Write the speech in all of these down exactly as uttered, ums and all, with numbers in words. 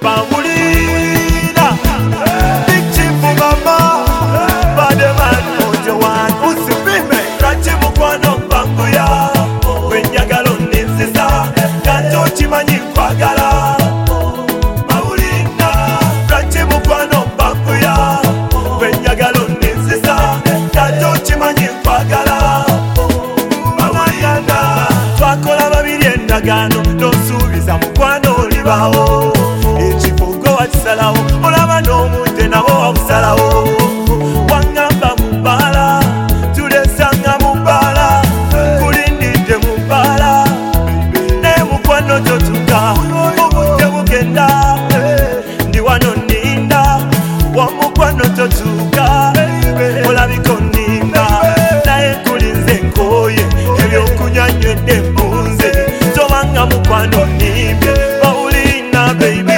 Paulina, Big Chief Mama, Bademan Ojowan, Usipime, Rachi Mukwano Mpanguya, Wenyagalo Nizisa, Kanto Chimanyi Kwagala. Paulina, Rachi Mukwano Mpanguya, Wenyagalo Nizisa, Kanto Chimanyi Kwagala. Paulina, Twakola babiri endagano, nosuubiza mukwano olibawo. Salawo, olaba n'omunte nawo wakusalawo. Wangamba mu bbaala, tulesanga mu bbaala, kulindidde mu bbaala, naye mukwano totuka, obudde bugenda, ndi wano nninda, wa mukwano totuuka, olabika onninda, naye kulinze nkooye, ebyokunyanywedde mpunze, tobanga mukwano nnimbye, Paulina baby.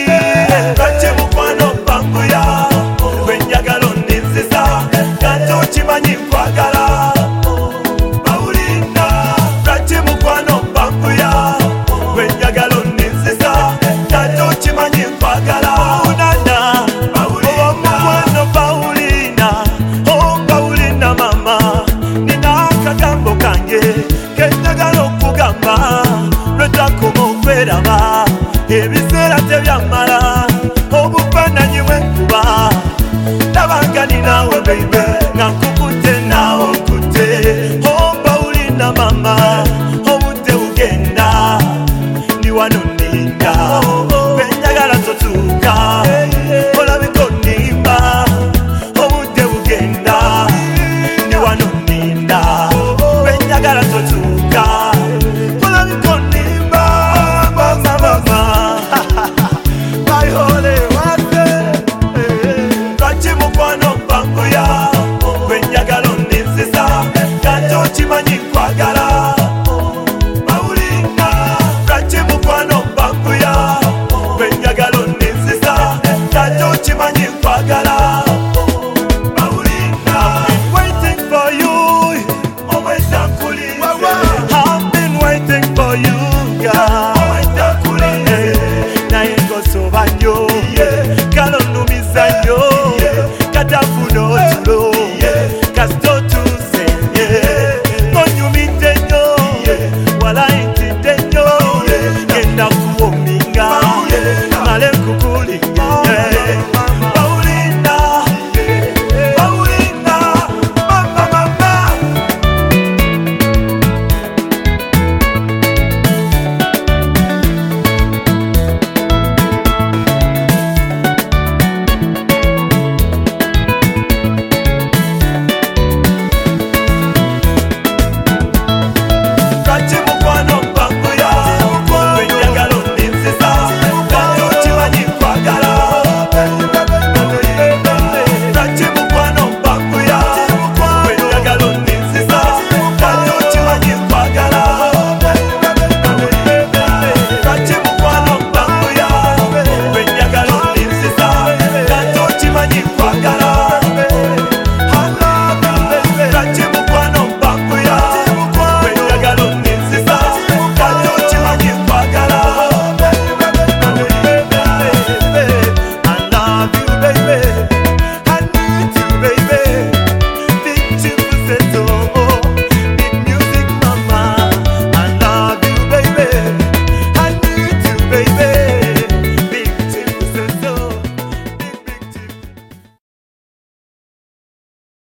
Chimanyi kwagala. Paulina, Rachi Mukwano Mpanguya, Wenyagalo Nizisa, Tato Chimanyi kwagala. Unana, oh Mukwano Paulina, oh Paulina mama, nina akagambo kange, kenjagala okugamba, lwetakoma okweraba, ebiseera tebyamala, obufaananyi bw'enkuba, nabanga ninawe baby. Nakukute nawo nkute, oh Paulina mama, obudde bugenda, ndi wano nninda.